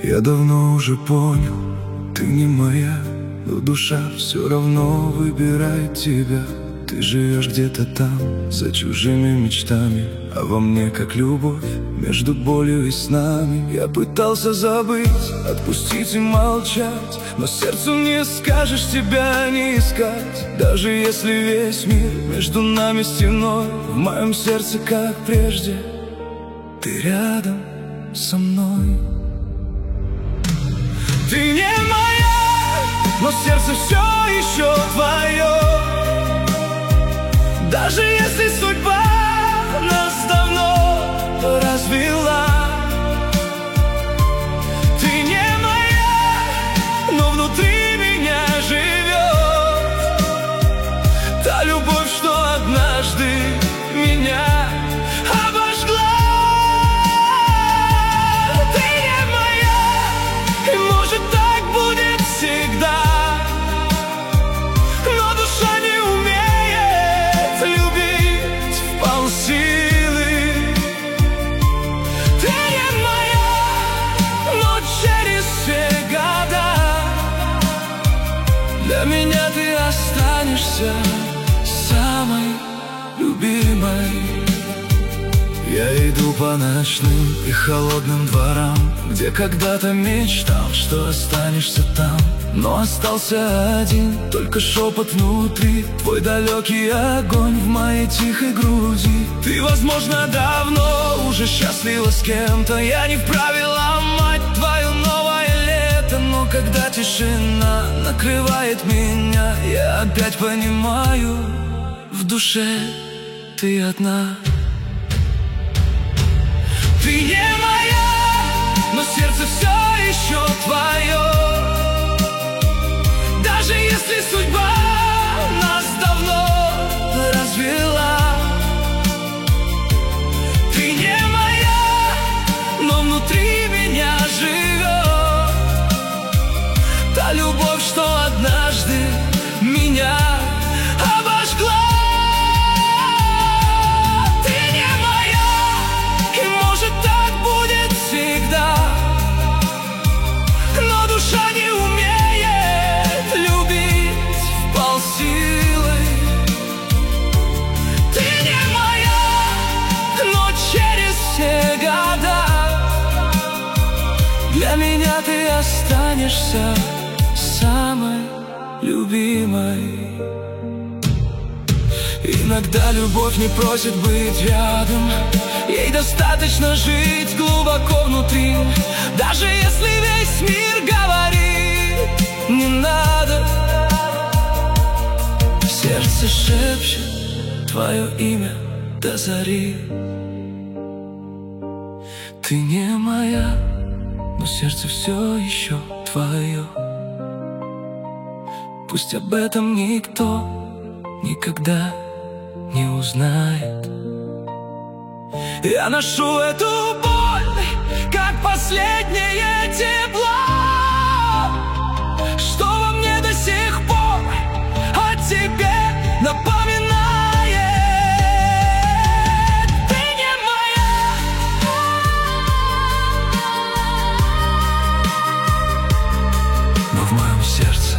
Я давно уже понял, ты не моя, но душа все равно выбирает тебя. Ты живешь где-то там, за чужими мечтами, а во мне как любовь между болью и снами. Я пытался забыть, отпустить и молчать, но сердцу не скажешь, тебя не искать. Даже если весь мир между нами стеной, в моем сердце как прежде ты рядом со мной. Ты не моя, но сердце все еще твое. Даже если судьба нас давно развела. Ты не моя, но внутри меня живет та любовь, что однажды меня обожгла. Ты не моя, и может так будет всегда. Для меня ты останешься самой любимой. Я иду по ночным и холодным дворам, где когда-то мечтал, что останешься там. Но остался один, только шепот внутри, твой далекий огонь в моей тихой груди. Ты, возможно, давно уже счастлива с кем-то, я не вправе ломать твое новое лето. Но когда тишина накрывает меня, я опять понимаю, в душе ты одна. Ты не моя, но сердце все еще твое. Даже если судьба нас давно развела. Ты не моя, но внутри меня живет та любовь, что однажды меня обожгла. Ты не моя, и может так будет всегда. Но душа не умеет любить вполсилы. Ты не моя, но через все года для меня ты останешься самой любимой. Иногда любовь не просит быть рядом, ей достаточно жить глубоко внутри. Даже если весь мир говорит не надо, сердце шепчет твое имя до зари. Ты не моя, но сердце все еще твое. Пусть об этом никто никогда не узнает. Я ношу эту боль, как последнее тепло, что во мне до сих пор о тебе напоминает. Ты не моя, но в моем сердце